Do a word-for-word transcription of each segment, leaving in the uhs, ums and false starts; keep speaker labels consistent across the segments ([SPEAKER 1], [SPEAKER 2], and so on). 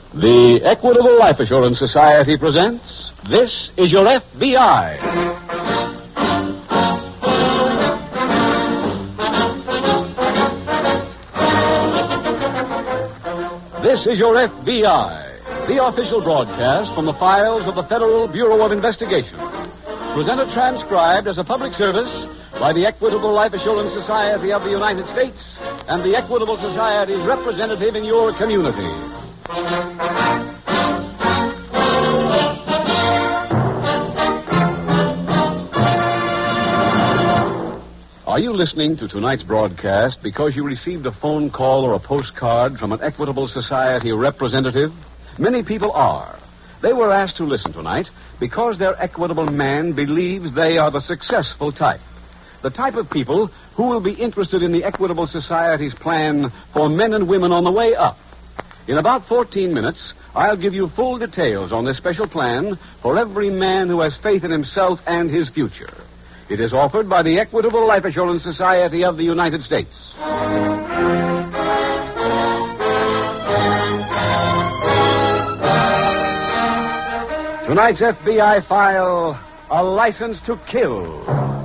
[SPEAKER 1] The Equitable Life Assurance Society presents This Is Your F B I. This is Your F B I, the official broadcast from the files of the Federal Bureau of Investigation. Presented transcribed as a public service by the Equitable Life Assurance Society of the United States and the Equitable Society's representative in your community. Are you listening to tonight's broadcast because you received a phone call or a postcard from an Equitable Society representative? Many people are. They were asked to listen tonight because their Equitable man believes they are the successful type. The type of people who will be interested in the Equitable Society's plan for men and women on the way up. In about fourteen minutes, I'll give you full details on this special plan for every man who has faith in himself and his future. It is offered by the Equitable Life Assurance Society of the United States. Tonight's F B I file, A License to Kill.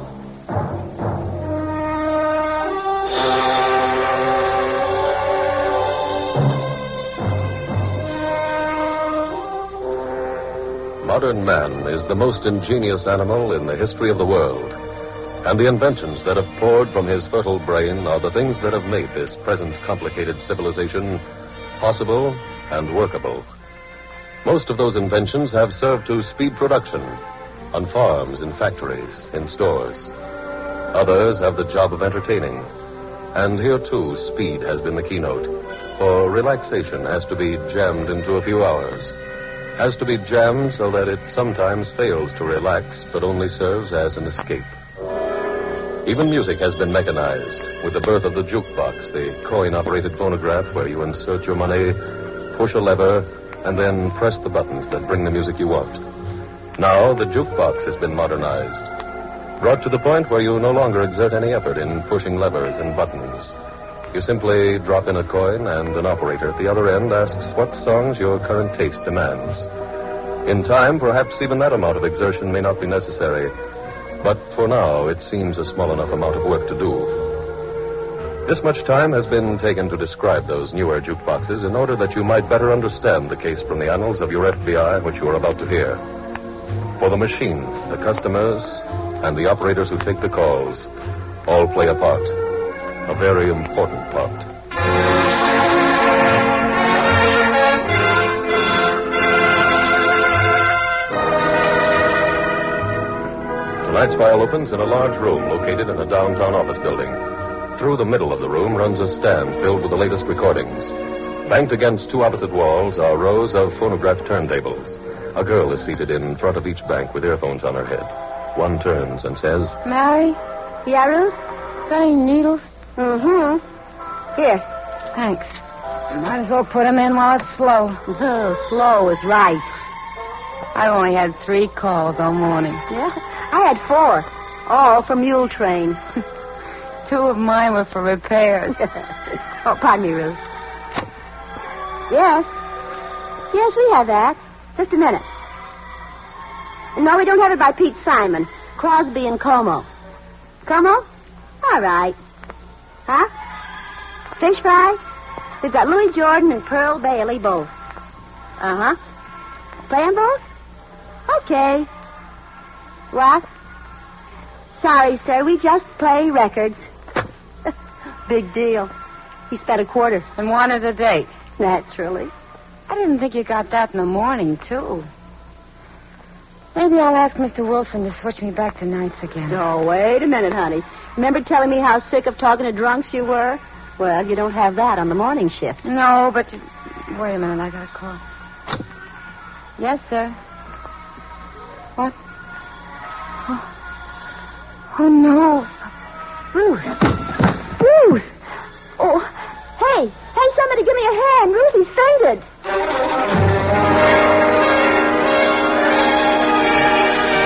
[SPEAKER 2] Modern man is the most ingenious animal in the history of the world. And the inventions that have poured from his fertile brain are the things that have made this present complicated civilization possible and workable. Most of those inventions have served to speed production on farms, in factories, in stores. Others have the job of entertaining. And here, too, speed has been the keynote. For relaxation has to be jammed into a few hours. Has to be jammed so that it sometimes fails to relax, but only serves as an escape. Even music has been mechanized with the birth of the jukebox, the coin-operated phonograph where you insert your money, push a lever, and then press the buttons that bring the music you want. Now the jukebox has been modernized, brought to the point where you no longer exert any effort in pushing levers and buttons. You simply drop in a coin, and an operator at the other end asks what songs your current taste demands. In time, perhaps even that amount of exertion may not be necessary, but for now, it seems a small enough amount of work to do. This much time has been taken to describe those newer jukeboxes in order that you might better understand the case from the annals of your F B I, which you are about to hear. For the machine, the customers, and the operators who take the calls all play a part. A very important part. Tonight's file opens in a large room located in a downtown office building. Through the middle of the room runs a stand filled with the latest recordings. Banked against two opposite walls are rows of phonograph turntables. A girl is seated in front of each bank with earphones on her head. One turns and says,
[SPEAKER 3] Mary? Yeah, Ruth? Got any needles?
[SPEAKER 4] Mm-hmm. Here.
[SPEAKER 3] Thanks. Might as well put them in while it's slow.
[SPEAKER 4] Oh, slow is right.
[SPEAKER 3] I only had three calls all morning.
[SPEAKER 4] Yeah? I had four. All from Mule Train.
[SPEAKER 3] Two of mine were for repairs.
[SPEAKER 4] Oh, pardon me, Ruth. Yes. Yes, we have that. Just a minute. No, we don't have it by Pete Simon. Crosby and Como. Como? All right. Huh? Fish fry? We've got Louis Jordan and Pearl Bailey both. Uh-huh. Playing both? Okay. What? Sorry, sir. We just play records. Big deal. He spent a quarter.
[SPEAKER 3] And wanted a date.
[SPEAKER 4] Naturally.
[SPEAKER 3] I didn't think you got that in the morning, too. Maybe I'll ask Mister Wilson to switch me back to nights again.
[SPEAKER 4] Oh, wait a minute, honey. Remember telling me how sick of talking to drunks you were? Well, you don't have that on the morning shift.
[SPEAKER 3] No, but you... Wait a minute, I got a call. Yes, sir. What? Oh, oh no.
[SPEAKER 4] Ruth. Ruth! Oh, hey! Hey, somebody give me a hand. Ruthie's fainted.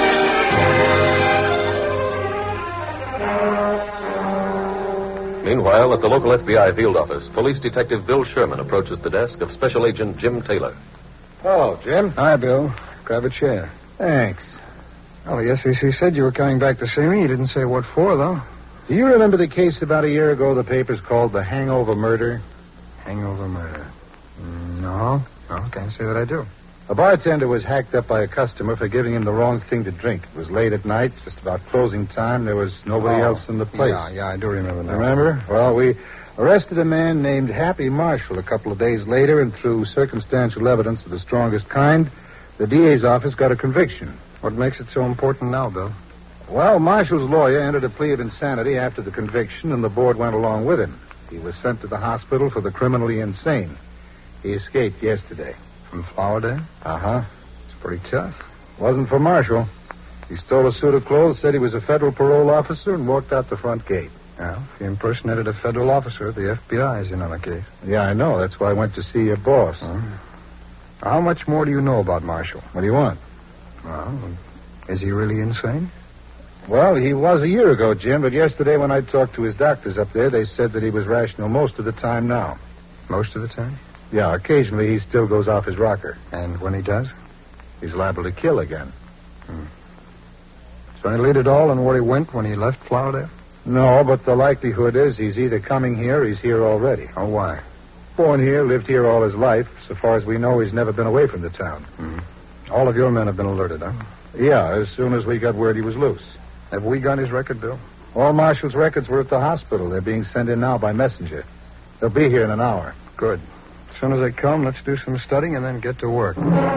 [SPEAKER 2] Meanwhile, Meanwhile, at the local F B I field office, Police Detective Bill Sherman approaches the desk of Special Agent Jim Taylor.
[SPEAKER 5] Oh, Jim.
[SPEAKER 6] Hi, Bill. Grab a chair.
[SPEAKER 5] Thanks.
[SPEAKER 6] Well, the S E C said you were coming back to see me. You didn't say what for, though.
[SPEAKER 5] Do you remember the case about a year ago the papers called the Hangover Murder?
[SPEAKER 6] Hangover murder. No. No, can't say that I do.
[SPEAKER 5] A bartender was hacked up by a customer for giving him the wrong thing to drink. It was late at night, just about closing time. There was nobody
[SPEAKER 6] Oh,
[SPEAKER 5] else in the place.
[SPEAKER 6] Yeah, yeah, I do remember that.
[SPEAKER 5] Remember? Well, we arrested a man named Happy Marshall a couple of days later, and through circumstantial evidence of the strongest kind, the D A's office got a conviction.
[SPEAKER 6] What makes it so important now, Bill?
[SPEAKER 5] Well, Marshall's lawyer entered a plea of insanity after the conviction, and the board went along with him. He was sent to the hospital for the criminally insane. He escaped yesterday.
[SPEAKER 6] From Flowerdale?
[SPEAKER 5] Uh-huh.
[SPEAKER 6] It's pretty tough.
[SPEAKER 5] Wasn't for Marshall. He stole a suit of clothes, said he was a federal parole officer, and walked out the front gate.
[SPEAKER 6] Well, if he impersonated a federal officer, the F B I is in on the case.
[SPEAKER 5] Yeah, I know. That's why I went to see your boss.
[SPEAKER 6] Uh, how much more do you know about Marshall?
[SPEAKER 5] What do you want?
[SPEAKER 6] Well, is he really insane?
[SPEAKER 5] Well, he was a year ago, Jim, but yesterday when I talked to his doctors up there, they said that he was rational most of the time now.
[SPEAKER 6] Most of the time?
[SPEAKER 5] Yeah, occasionally he still goes off his rocker.
[SPEAKER 6] And when he does?
[SPEAKER 5] He's liable to kill again.
[SPEAKER 6] Hmm. Is there any lead at all on where he went when he left Flowerdale?
[SPEAKER 5] No, but the likelihood is he's either coming here or he's here already.
[SPEAKER 6] Oh, why?
[SPEAKER 5] Born here, lived here all his life. So far as we know, he's never been away from the town.
[SPEAKER 6] Hmm. All of your men have been alerted, huh?
[SPEAKER 5] Yeah, as soon as we got word he was loose.
[SPEAKER 6] Have we got his record, Bill?
[SPEAKER 5] All Marshall's records were at the hospital. They're being sent in now by messenger. They'll be here in an hour.
[SPEAKER 6] Good. As soon as they come, let's do some studying and then get to work.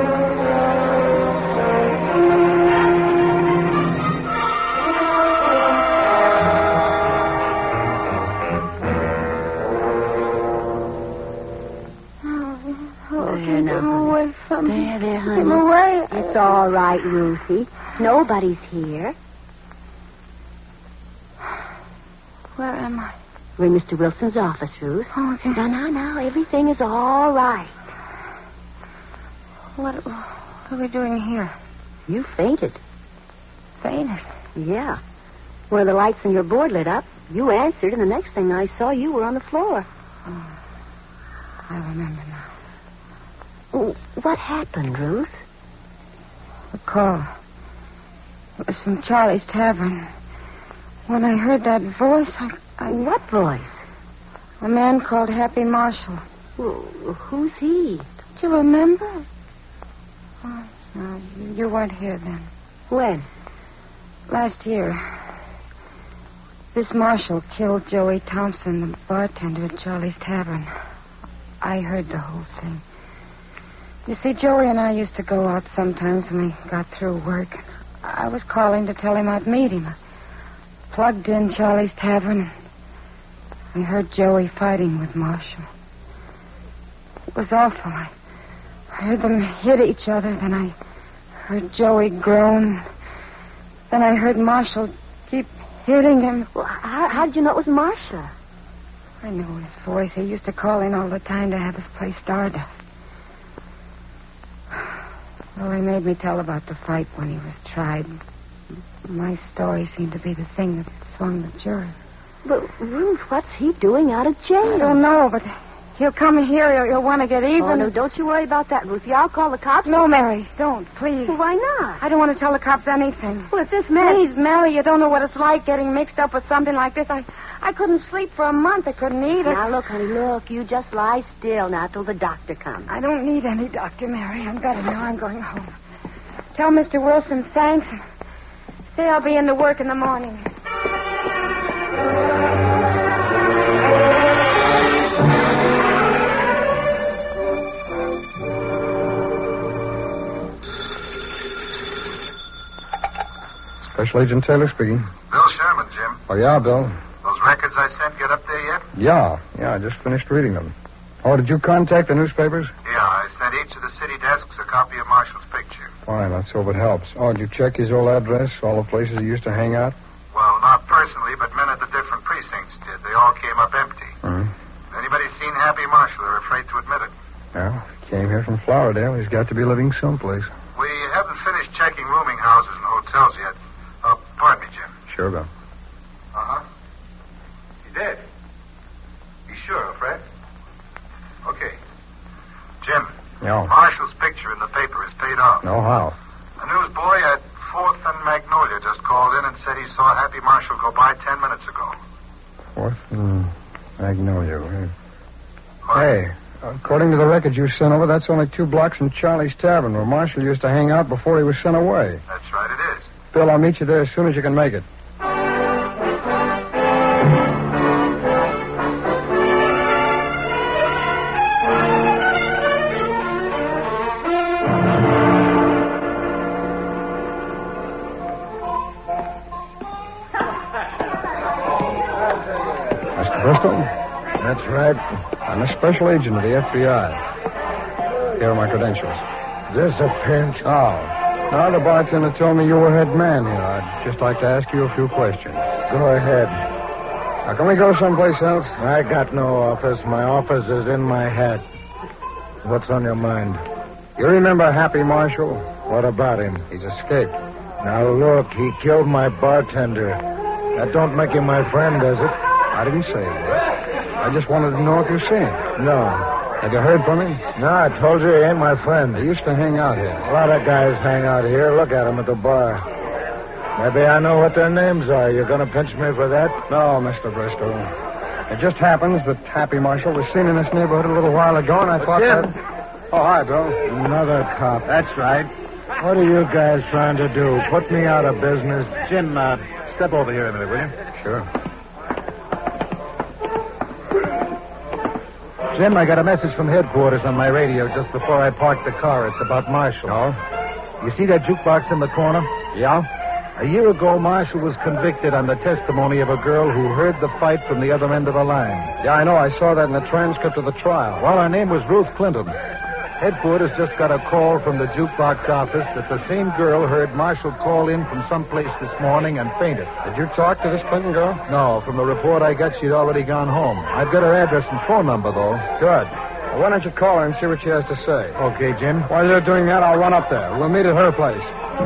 [SPEAKER 4] There, there, honey. Him away. It's all right, Ruthie. Nobody's here.
[SPEAKER 3] Where am I?
[SPEAKER 4] We're in Mister Wilson's office, Ruth.
[SPEAKER 3] Oh, okay.
[SPEAKER 4] No, no, no. Everything is all right.
[SPEAKER 3] What, what are we doing here?
[SPEAKER 4] You fainted.
[SPEAKER 3] Fainted?
[SPEAKER 4] Yeah. One of the lights on your board lit up. You answered, and the next thing I saw, you were on the floor.
[SPEAKER 3] Oh, I remember now.
[SPEAKER 4] Oh, what happened, Ruth?
[SPEAKER 3] The call. It was from Charlie's Tavern. When I heard that voice, I... I...
[SPEAKER 4] What voice?
[SPEAKER 3] A man called Happy Marshall.
[SPEAKER 4] Well, who's he?
[SPEAKER 3] Don't you remember? Oh, no, you weren't here then.
[SPEAKER 4] When?
[SPEAKER 3] Last year. This Marshall killed Joey Thompson, the bartender at Charlie's Tavern. I heard the whole thing. You see, Joey and I used to go out sometimes when we got through work. I was calling to tell him I'd meet him. I plugged in Charlie's Tavern, and I heard Joey fighting with Marshall. It was awful. I, I heard them hit each other, then I heard Joey groan. Then I heard Marshall keep hitting him.
[SPEAKER 4] Well, how, how did you know it was Marshall?
[SPEAKER 3] I know his voice. He used to call in all the time to have us play Stardust. Well, they made me tell about the fight when he was tried. My story seemed to be the thing that swung the jury.
[SPEAKER 4] But, Ruth, what's he doing out of jail?
[SPEAKER 3] I don't know, but he'll come here. He'll, he'll want to get even.
[SPEAKER 4] Oh, no, don't you worry about that, Ruthie. I'll call the cops.
[SPEAKER 3] No, Mary, don't, please.
[SPEAKER 4] Well, why not?
[SPEAKER 3] I don't want to tell the cops anything.
[SPEAKER 4] Well, if this man...
[SPEAKER 3] Please, Mary, you don't know what it's like getting mixed up with something like this. I, I couldn't sleep for a month. I couldn't eat.
[SPEAKER 4] Now, look, honey, look. You just lie still now till the doctor comes.
[SPEAKER 3] I don't need any doctor, Mary. I'm better now. I'm going home. Tell Mister Wilson thanks. Say I'll be in to work in the morning.
[SPEAKER 6] Special Agent Taylor speaking.
[SPEAKER 7] Bill Sherman, Jim.
[SPEAKER 6] Oh, yeah, Bill.
[SPEAKER 7] Those records I sent get up there yet?
[SPEAKER 6] Yeah, yeah, I just finished reading them. Oh, did you contact the newspapers?
[SPEAKER 7] Yeah, I sent each of the city desks a copy of Marshall's picture.
[SPEAKER 6] Fine, let's hope it helps. Oh, did you check his old address, all the places he used to hang out?
[SPEAKER 7] Well, not personally, but men at the different precincts did. They all came up empty.
[SPEAKER 6] Mm-hmm.
[SPEAKER 7] Anybody seen Happy Marshall? They're afraid to admit it.
[SPEAKER 6] Well, he came here from Flowerdale. He's got to be living someplace.
[SPEAKER 7] We haven't finished checking rooming houses and hotels yet. Uh, pardon me, Jim.
[SPEAKER 6] Sure, Bill.
[SPEAKER 7] Uh-huh. He did?
[SPEAKER 6] No.
[SPEAKER 7] Marshall's picture in the paper is paid off.
[SPEAKER 6] No, how?
[SPEAKER 7] A newsboy at fourth and Magnolia just called in and said he saw Happy Marshall go by ten minutes ago.
[SPEAKER 6] Fourth and Magnolia.
[SPEAKER 7] What?
[SPEAKER 6] Hey, according to the record you sent over, that's only two blocks from Charlie's Tavern, where Marshall used to hang out before he was sent away.
[SPEAKER 7] That's right, it is.
[SPEAKER 6] Bill, I'll meet you there as soon as you can make it. Mister Bristol?
[SPEAKER 5] That's right.
[SPEAKER 6] I'm a special agent of the F B I. Here are my credentials.
[SPEAKER 5] This a pinch?
[SPEAKER 6] Oh. Now, the bartender told me you were head man here. I'd just like to ask you a few questions.
[SPEAKER 5] Go ahead.
[SPEAKER 6] Now, can we go someplace else?
[SPEAKER 5] I got no office. My office is in my hat. What's on your mind?
[SPEAKER 6] You remember Happy Marshall?
[SPEAKER 5] What about him?
[SPEAKER 6] He's escaped.
[SPEAKER 5] Now, look, he killed my bartender. That don't make him my friend, does it?
[SPEAKER 6] I didn't say it. I just wanted to know if you've seen him.
[SPEAKER 5] No.
[SPEAKER 6] Have you heard from him?
[SPEAKER 5] No, I told you he ain't my friend.
[SPEAKER 6] He used to hang out here.
[SPEAKER 5] A lot of guys hang out here. Look at them at the bar. Maybe I know what their names are. You gonna pinch me for that?
[SPEAKER 6] No, Mister Bristol. It just happens that Happy Marshall was seen in this neighborhood a little while ago, and I thought
[SPEAKER 5] Jim.
[SPEAKER 6] that... Oh, hi, Bill.
[SPEAKER 5] Another cop.
[SPEAKER 6] That's right.
[SPEAKER 5] What are you guys trying to do? Put me out of business?
[SPEAKER 7] Jim, uh, step over here a minute, will you?
[SPEAKER 6] Sure.
[SPEAKER 5] Jim, I got a message from headquarters on my radio just before I parked the car. It's about Marshall.
[SPEAKER 6] Oh?
[SPEAKER 5] You see that jukebox in the corner?
[SPEAKER 6] Yeah?
[SPEAKER 5] A year ago, Marshall was convicted on the testimony of a girl who heard the fight from the other end of the line.
[SPEAKER 6] Yeah, I know. I saw that in the transcript of the trial.
[SPEAKER 5] Well, her name was Ruth Clinton. Headquarters just got a call from the jukebox office that the same girl heard Marshall call in from someplace this morning and fainted.
[SPEAKER 6] Did you talk to this Clinton girl?
[SPEAKER 5] No, from the report I got, she'd already gone home. I've got her address and phone number, though.
[SPEAKER 6] Good. Well, why don't you call her and see what she has to say?
[SPEAKER 5] Okay, Jim.
[SPEAKER 6] While you're doing that, I'll run up there. We'll meet at her place.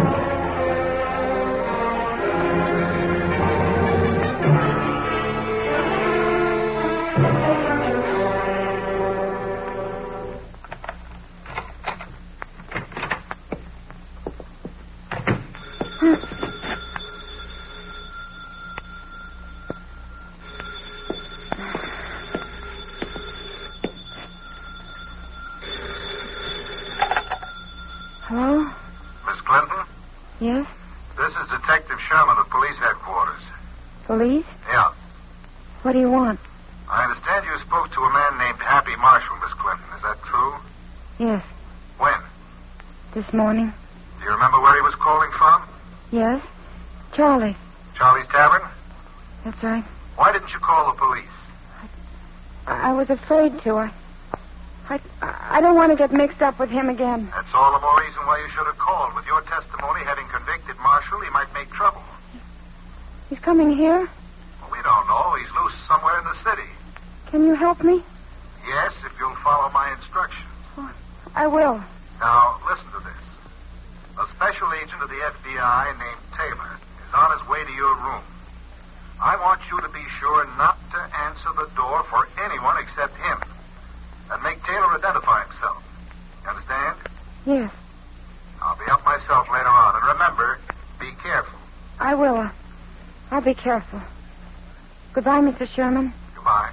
[SPEAKER 3] Hello?
[SPEAKER 7] Miss Clinton?
[SPEAKER 3] Yes?
[SPEAKER 7] This is Detective Sherman of police headquarters.
[SPEAKER 3] Police?
[SPEAKER 7] Yeah.
[SPEAKER 3] What do you want?
[SPEAKER 7] I understand you spoke to a man named Happy Marshall, Miss Clinton. Is that true?
[SPEAKER 3] Yes.
[SPEAKER 7] When?
[SPEAKER 3] This morning?
[SPEAKER 7] Do you remember where he was calling from?
[SPEAKER 3] Yes? Charlie.
[SPEAKER 7] Charlie's Tavern?
[SPEAKER 3] That's right.
[SPEAKER 7] Why didn't you call the police?
[SPEAKER 3] I, I was afraid to. I, I, I don't want to get mixed up with him again.
[SPEAKER 7] That's all the more reason why you should have called. With your testimony having convicted Marshall, he might make trouble.
[SPEAKER 3] He's coming here?
[SPEAKER 7] Well, we don't know. He's loose somewhere in the city.
[SPEAKER 3] Can you help me?
[SPEAKER 7] Yes, if you'll follow my instructions.
[SPEAKER 3] Oh, I will.
[SPEAKER 7] Now, listen to this. A special agent of the F B I named Taylor is on his way to your room. I want you to be sure not to answer the door for anyone except him. And make Taylor identify himself. You understand?
[SPEAKER 3] Yes,
[SPEAKER 7] I'll be up myself later on. And remember, be careful.
[SPEAKER 3] I will. Uh, I'll be careful. Goodbye, Mister Sherman.
[SPEAKER 7] Goodbye.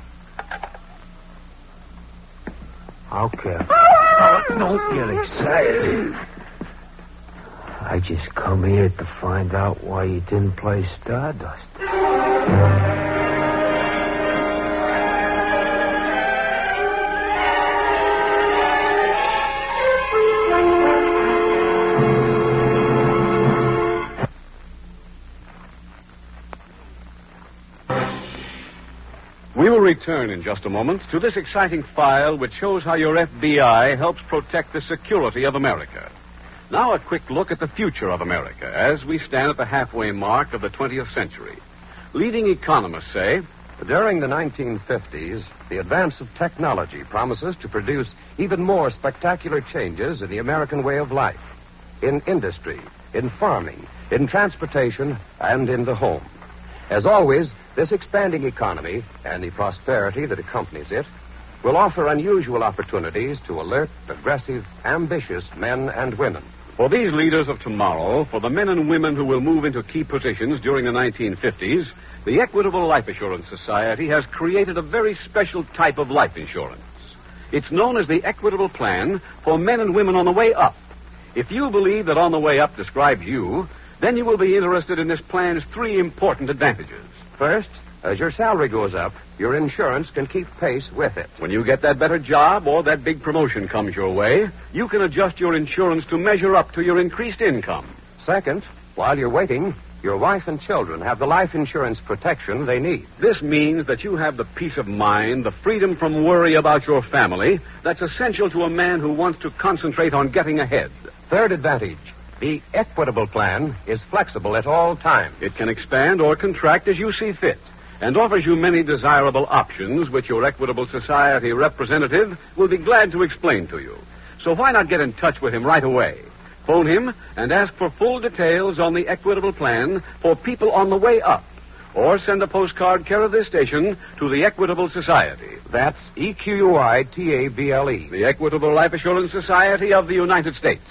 [SPEAKER 8] Okay. Oh, don't get excited. I just come here to find out why you didn't play Stardust.
[SPEAKER 1] We will return in just a moment to this exciting file which shows how your F B I helps protect the security of America. Now a quick look at the future of America as we stand at the halfway mark of the twentieth century. Leading economists say,
[SPEAKER 2] During the nineteen fifties, the advance of technology promises to produce even more spectacular changes in the American way of life, in industry, in farming, in transportation, and in the home. As always, this expanding economy and the prosperity that accompanies it
[SPEAKER 9] will offer unusual opportunities to alert, aggressive, ambitious men and women.
[SPEAKER 1] For these leaders of tomorrow, for the men and women who will move into key positions during the nineteen fifties, the Equitable Life Assurance Society has created a very special type of life insurance. It's known as the Equitable Plan for men and women on the way up. If you believe that on the way up describes you, then you will be interested in this plan's three important advantages.
[SPEAKER 9] First, as your salary goes up, your insurance can keep pace with it.
[SPEAKER 1] When you get that better job or that big promotion comes your way, you can adjust your insurance to measure up to your increased income.
[SPEAKER 9] Second, while you're waiting, your wife and children have the life insurance protection they need.
[SPEAKER 1] This means that you have the peace of mind, the freedom from worry about your family that's essential to a man who wants to concentrate on getting ahead.
[SPEAKER 9] Third advantage, the Equitable Plan is flexible at all times.
[SPEAKER 1] It can expand or contract as you see fit and offers you many desirable options which your Equitable Society representative will be glad to explain to you. So why not get in touch with him right away? Phone him and ask for full details on the Equitable Plan for people on the way up. Or send a postcard care of this station to the Equitable Society.
[SPEAKER 9] That's E Q U I T A B L E.
[SPEAKER 1] The Equitable Life Assurance Society of the United States.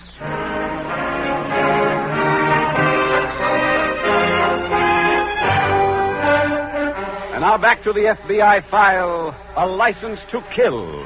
[SPEAKER 1] And now back to the F B I file, A License to Kill.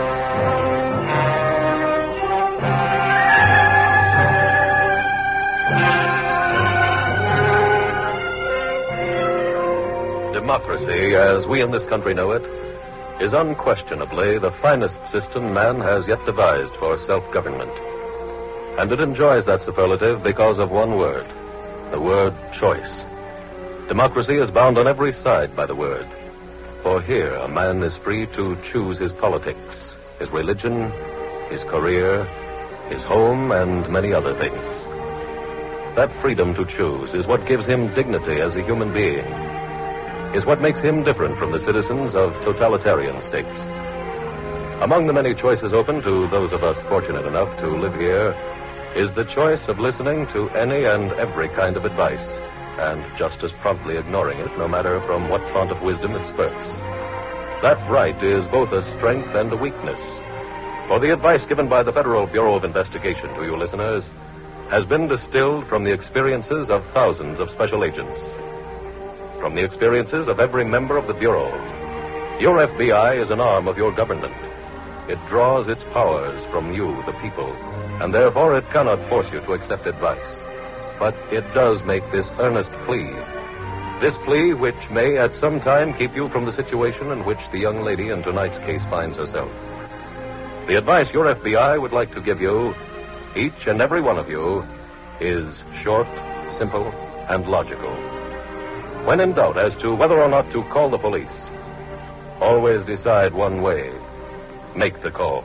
[SPEAKER 2] Democracy, as we in this country know it, is unquestionably the finest system man has yet devised for self-government. And it enjoys that superlative because of one word, the word choice. Democracy is bound on every side by the word. For here, a man is free to choose his politics, his religion, his career, his home, and many other things. That freedom to choose is what gives him dignity as a human being, is what makes him different from the citizens of totalitarian states. Among the many choices open to those of us fortunate enough to live here is the choice of listening to any and every kind of advice, and just as promptly ignoring it, no matter from what font of wisdom it spurts. That right is both a strength and a weakness. For the advice given by the Federal Bureau of Investigation to you listeners has been distilled from the experiences of thousands of special agents, from the experiences of every member of the Bureau. Your F B I is an arm of your government. It draws its powers from you, the people, and therefore it cannot force you to accept advice. But it does make this earnest plea. This plea which may at some time keep you from the situation in which the young lady in tonight's case finds herself. The advice your F B I would like to give you, each and every one of you, is short, simple, and logical. When in doubt as to whether or not to call the police, always decide one way. Make the call.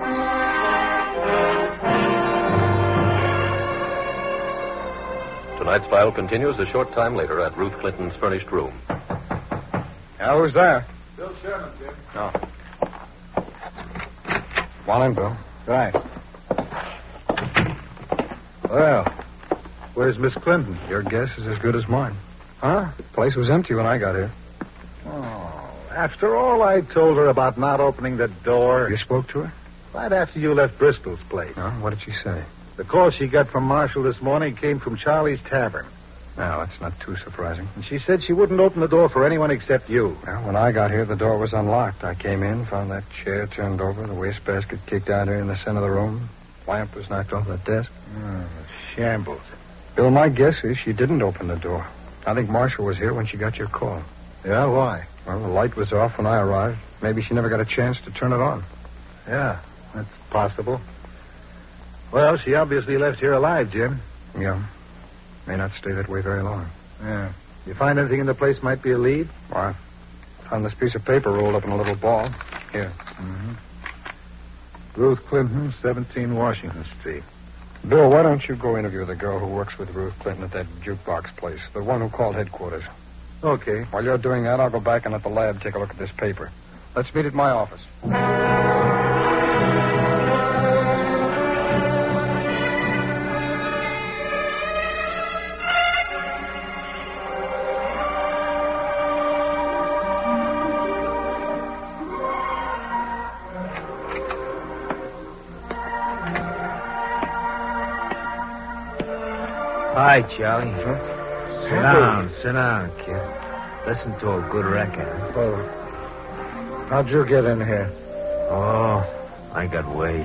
[SPEAKER 2] Tonight's file continues a short time later at Ruth Clinton's furnished room.
[SPEAKER 6] Yeah, who's there?
[SPEAKER 5] Bill Sherman, Jim.
[SPEAKER 6] Oh. Come on in, Bill.
[SPEAKER 5] Right. Well, where's Miss Clinton?
[SPEAKER 6] Your guess is as good as mine. Huh? The place was empty when I got here.
[SPEAKER 5] Oh, after all I told her about not opening the door.
[SPEAKER 6] You spoke to her?
[SPEAKER 5] Right after you left Bristol's place.
[SPEAKER 6] Oh, what did she say?
[SPEAKER 5] The call she got from Marshall this morning came from Charlie's Tavern.
[SPEAKER 6] No, that's not too surprising.
[SPEAKER 5] And she said she wouldn't open the door for anyone except you.
[SPEAKER 6] Well, when I got here, the door was unlocked. I came in, found that chair turned over, the wastebasket kicked out here in the center of the room. Lamp was knocked off the desk.
[SPEAKER 5] Oh, shambles.
[SPEAKER 6] Bill, my guess is she didn't open the door. I think Marshall was here when she got your call.
[SPEAKER 5] Yeah, why?
[SPEAKER 6] Well, the light was off when I arrived. Maybe she never got a chance to turn it on.
[SPEAKER 5] Yeah, that's possible. Well, she obviously left here alive, Jim.
[SPEAKER 6] Yeah. May not stay that way very long.
[SPEAKER 5] Yeah. You find anything in the place might be a lead?
[SPEAKER 6] Why? I found this piece of paper rolled up in a little ball. Here.
[SPEAKER 5] Mm-hmm. Ruth Clinton, seventeen Washington Street.
[SPEAKER 6] Bill, why don't you go interview the girl who works with Ruth Clinton at that jukebox place, the one who called headquarters?
[SPEAKER 5] Okay.
[SPEAKER 6] While you're doing that, I'll go back and let the lab take a look at this paper. Let's meet at my office.
[SPEAKER 8] Hi, Charlie. Huh? Sit down, sit down, kid. Listen to a good record.
[SPEAKER 5] Well, how'd you get in here?
[SPEAKER 8] Oh, I got ways.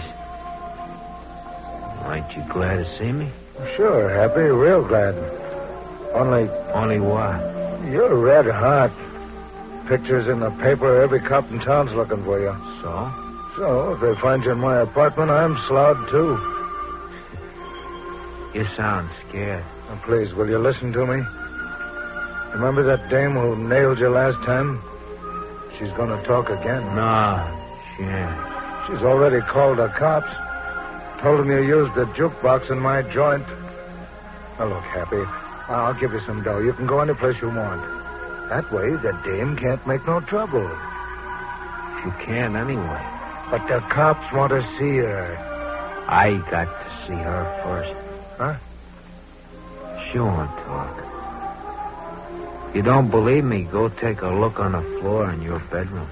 [SPEAKER 8] Aren't you glad to see me?
[SPEAKER 5] Sure, Happy. Real glad. Only...
[SPEAKER 8] Only what?
[SPEAKER 5] You're red hot. Pictures in the paper. Every cop in town's looking for you.
[SPEAKER 8] So?
[SPEAKER 5] So, if they find you in my apartment, I'm sloughed, too.
[SPEAKER 8] You sound scared.
[SPEAKER 5] Now, please, will you listen to me? Remember that dame who nailed you last time? She's going to talk again.
[SPEAKER 8] No, she ain't.
[SPEAKER 5] She's already called the cops. Told them you used the jukebox in my joint. Now, look, Happy, I'll give you some dough. You can go any place you want. That way, the dame can't make no trouble.
[SPEAKER 8] She can anyway.
[SPEAKER 5] But the cops want to see her.
[SPEAKER 8] I got to see her first.
[SPEAKER 5] Huh?
[SPEAKER 8] She won't talk. You don't believe me, go take a look on the floor in your bedroom.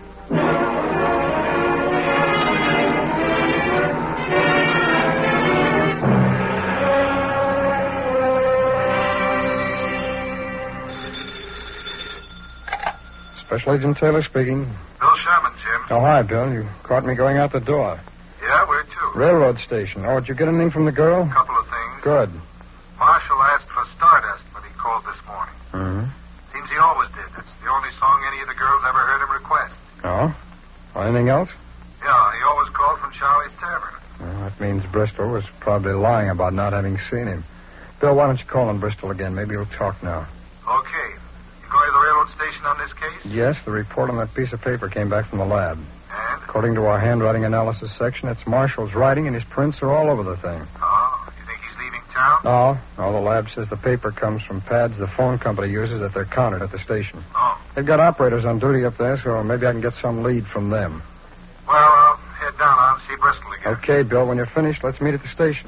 [SPEAKER 6] Special Agent Taylor speaking.
[SPEAKER 7] Bill Sherman, Jim.
[SPEAKER 6] Oh, hi, Bill. You caught me going out the door.
[SPEAKER 7] Yeah, where to?
[SPEAKER 6] Railroad station. Oh, did you get anything from the girl?
[SPEAKER 7] Couple of things.
[SPEAKER 6] Good.
[SPEAKER 7] Marshall asked for Stardust when he called this morning.
[SPEAKER 6] Mm-hmm.
[SPEAKER 7] Seems he always did. That's the only song any of the girls ever heard him request.
[SPEAKER 6] Oh? Well, anything else?
[SPEAKER 7] Yeah, he always called from Charlie's Tavern.
[SPEAKER 6] Well, that means Bristol was probably lying about not having seen him. Bill, why don't you call on Bristol again? Maybe we'll talk now.
[SPEAKER 7] Okay. You going to the railroad station on this case?
[SPEAKER 6] Yes, the report on that piece of paper came back from the lab.
[SPEAKER 7] And?
[SPEAKER 6] According to our handwriting analysis section, it's Marshall's writing, and his prints are all over the thing.
[SPEAKER 7] Oh, you think he's leaving town?
[SPEAKER 6] No, no, the lab says the paper comes from pads the phone company uses at their counter at the station.
[SPEAKER 7] Oh.
[SPEAKER 6] They've got operators on duty up there, so maybe I can get some lead from them.
[SPEAKER 7] Well, I'll head down on and see Bristol again.
[SPEAKER 6] Okay, Bill, when you're finished, let's meet at the station.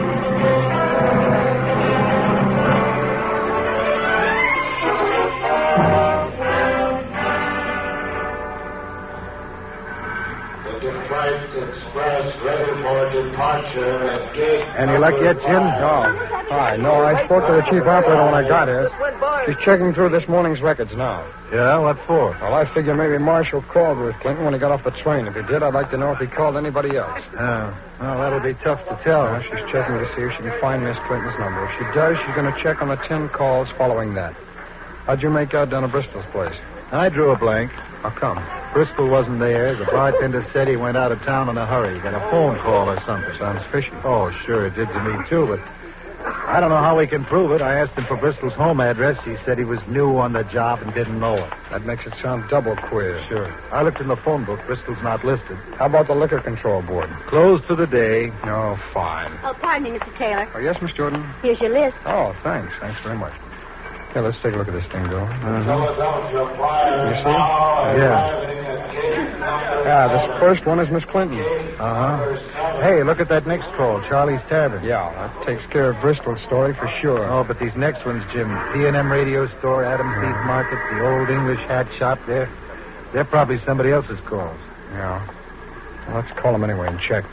[SPEAKER 5] Any luck yet, Jim?
[SPEAKER 6] No. Hi. No, I spoke to the chief operator when I got here. He's checking through this morning's records now.
[SPEAKER 5] Yeah, what for?
[SPEAKER 6] Well, I figure maybe Marshall called Ruth Clinton when he got off the train. If he did, I'd like to know if he called anybody else.
[SPEAKER 5] Oh, well, that'll be tough to tell.
[SPEAKER 6] Uh, she's checking to see if she can find Miss Clinton's number. If she does, she's going to check on the ten calls following that. How'd you make out down at Bristol's place?
[SPEAKER 5] I drew a blank.
[SPEAKER 6] How come?
[SPEAKER 5] Bristol wasn't there. The bartender said he went out of town in a hurry. He got a phone call or something.
[SPEAKER 6] Sounds fishy.
[SPEAKER 5] Oh, sure, it did to me, too, but I don't know how we can prove it. I asked him for Bristol's home address. He said he was new on the job and didn't know it.
[SPEAKER 6] That makes it sound double queer.
[SPEAKER 5] Sure. I looked in the phone book. Bristol's not listed.
[SPEAKER 6] How about the liquor control board?
[SPEAKER 5] Closed for the day.
[SPEAKER 6] Oh, fine.
[SPEAKER 4] Oh, pardon me, Mister Taylor.
[SPEAKER 6] Oh, yes, Miss Jordan?
[SPEAKER 4] Here's your list.
[SPEAKER 6] Oh, thanks. Thanks very much. Okay, let's take a look at this thing, Bill.
[SPEAKER 5] Uh-huh.
[SPEAKER 6] You see?
[SPEAKER 5] Yeah.
[SPEAKER 6] Yeah, this first one is Miss Clinton.
[SPEAKER 5] Uh-huh. Hey, look at that next call, Charlie's Tavern.
[SPEAKER 6] Yeah, that takes care of Bristol's story for sure.
[SPEAKER 5] Oh, but these next ones, Jim. P and M Radio Store, Adams Beef Market, the Old English Hat Shop, they're, they're probably somebody else's calls.
[SPEAKER 6] Yeah. Well, let's call them anyway and check.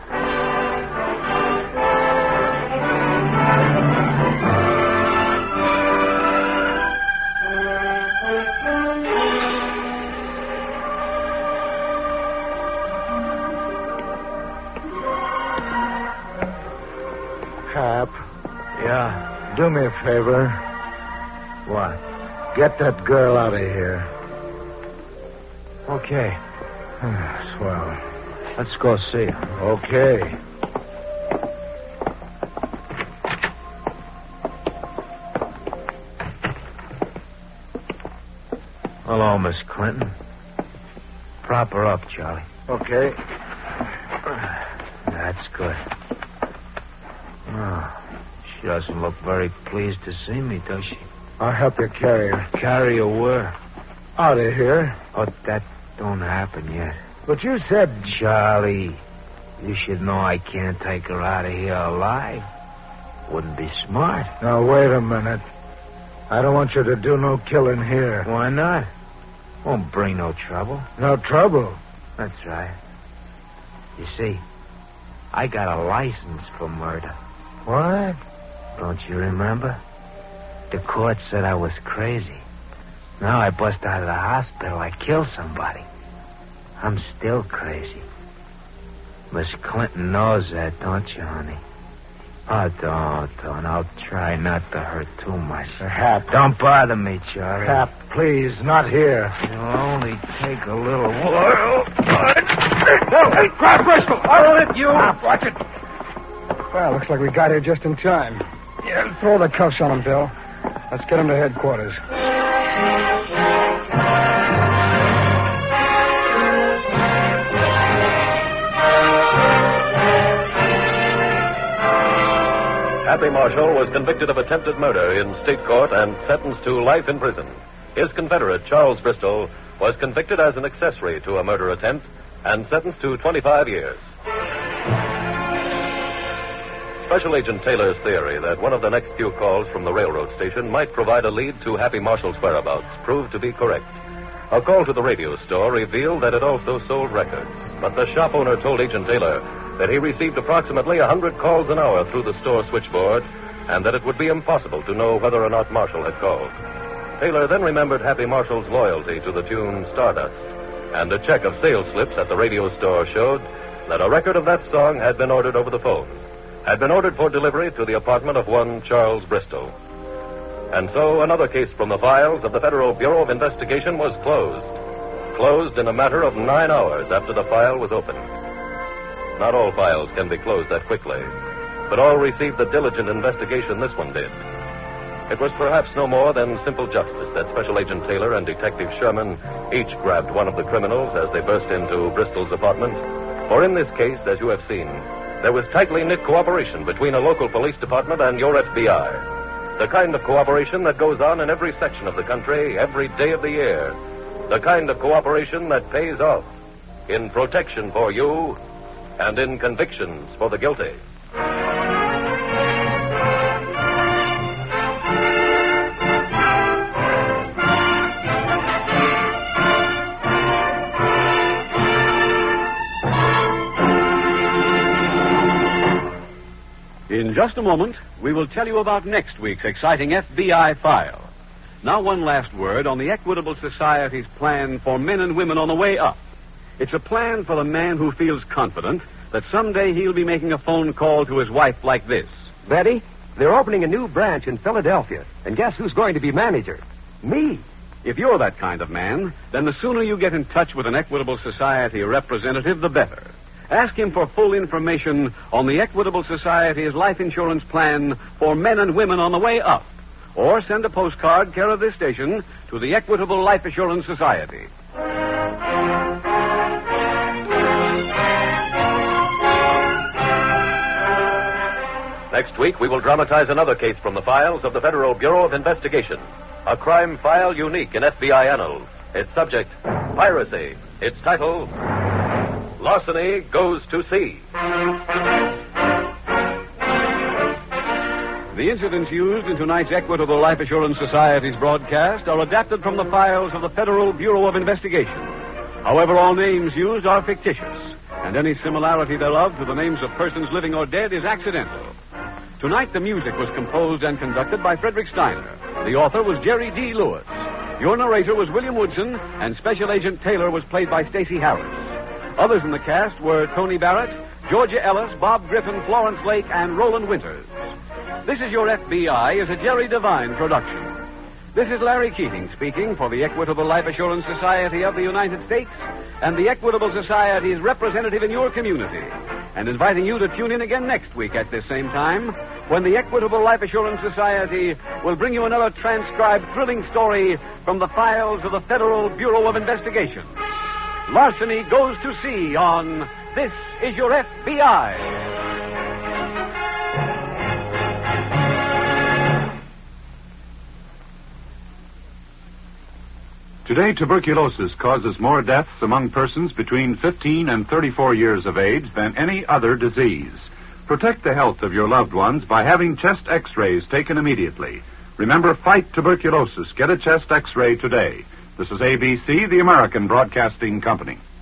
[SPEAKER 5] Hap,
[SPEAKER 8] Yeah.
[SPEAKER 5] do me a favor.
[SPEAKER 8] What?
[SPEAKER 5] Get that girl out of here.
[SPEAKER 8] Okay.
[SPEAKER 5] Swell.
[SPEAKER 8] Let's go see her.
[SPEAKER 5] Okay.
[SPEAKER 8] Hello, Miss Clinton. Prop her up, Charlie.
[SPEAKER 5] Okay.
[SPEAKER 8] That's good. Oh, she doesn't look very pleased to see me, does she?
[SPEAKER 5] I'll help you carry her.
[SPEAKER 8] Carry her where?
[SPEAKER 5] Out of here.
[SPEAKER 8] Oh, that don't happen yet.
[SPEAKER 5] But you said...
[SPEAKER 8] Charlie, you should know I can't take her out of here alive. Wouldn't be smart.
[SPEAKER 5] Now, wait a minute. I don't want you to do no killing here.
[SPEAKER 8] Why not? Won't bring no trouble.
[SPEAKER 5] No trouble?
[SPEAKER 8] That's right. You see, I got a license for murder.
[SPEAKER 5] What?
[SPEAKER 8] Don't you remember? The court said I was crazy. Now I bust out of the hospital. I killed somebody. I'm still crazy. Miss Clinton knows that, don't you, honey? Oh, don't, don't. I'll try not to hurt too much.
[SPEAKER 5] Hap.
[SPEAKER 8] Don't bother me, Charlie.
[SPEAKER 5] Hap, please, not here.
[SPEAKER 8] It'll only take a little while.
[SPEAKER 6] Hey, grab Bristol. I'll hit you. Hap, watch it. Well, looks like we got here just in time. Yeah, throw the cuffs on him, Bill. Let's get him to headquarters.
[SPEAKER 2] Happy Marshall was convicted of attempted murder in state court and sentenced to life in prison. His confederate, Charles Bristol, was convicted as an accessory to a murder attempt and sentenced to twenty-five years. Special Agent Taylor's theory that one of the next few calls from the railroad station might provide a lead to Happy Marshall's whereabouts proved to be correct. A call to the radio store revealed that it also sold records, but the shop owner told Agent Taylor that he received approximately one hundred calls an hour through the store switchboard and that it would be impossible to know whether or not Marshall had called. Taylor then remembered Happy Marshall's loyalty to the tune Stardust, and a check of sales slips at the radio store showed that a record of that song had been ordered over the phone, had been ordered for delivery to the apartment of one Charles Bristol. And so another case from the files of the Federal Bureau of Investigation was closed. Closed in a matter of nine hours after the file was opened. Not all files can be closed that quickly, but all received the diligent investigation this one did. It was perhaps no more than simple justice that Special Agent Taylor and Detective Sherman each grabbed one of the criminals as they burst into Bristol's apartment. For in this case, as you have seen, there was tightly knit cooperation between a local police department and your F B I. The kind of cooperation that goes on in every section of the country, every day of the year. The kind of cooperation that pays off in protection for you and in convictions for the guilty.
[SPEAKER 1] In just a moment, we will tell you about next week's exciting F B I file. Now, one last word on the Equitable Society's plan for men and women on the way up. It's a plan for the man who feels confident that someday he'll be making a phone call to his wife like this.
[SPEAKER 9] Betty, they're opening a new branch in Philadelphia. And guess who's going to be manager? Me.
[SPEAKER 1] If you're that kind of man, then the sooner you get in touch with an Equitable Society representative, the better. Ask him for full information on the Equitable Society's life insurance plan for men and women on the way up. Or send a postcard, care of this station, to the Equitable Life Assurance Society.
[SPEAKER 2] Next week, we will dramatize another case from the files of the Federal Bureau of Investigation. A crime file unique in F B I annals. Its subject, piracy. Its title, Larceny Goes to Sea.
[SPEAKER 1] The incidents used in tonight's Equitable Life Assurance Society's broadcast are adapted from the files of the Federal Bureau of Investigation. However, all names used are fictitious, and any similarity thereof to the names of persons living or dead is accidental. Tonight, the music was composed and conducted by Frederick Steiner. The author was Jerry D. Lewis. Your narrator was William Woodson, and Special Agent Taylor was played by Stacey Harris. Others in the cast were Tony Barrett, Georgia Ellis, Bob Griffin, Florence Lake, and Roland Winters. This Is Your F B I is a Jerry Devine production. This is Larry Keating speaking for the Equitable Life Assurance Society of the United States and the Equitable Society's representative in your community, and inviting you to tune in again next week at this same time when the Equitable Life Assurance Society will bring you another transcribed thrilling story from the files of the Federal Bureau of Investigation. Larceny Goes to Sea on This Is Your F B I.
[SPEAKER 10] Today, tuberculosis causes more deaths among persons between fifteen and thirty-four years of age than any other disease. Protect the health of your loved ones by having chest x-rays taken immediately. Remember, fight tuberculosis. Get a chest x-ray today. This is A B C, the American Broadcasting Company.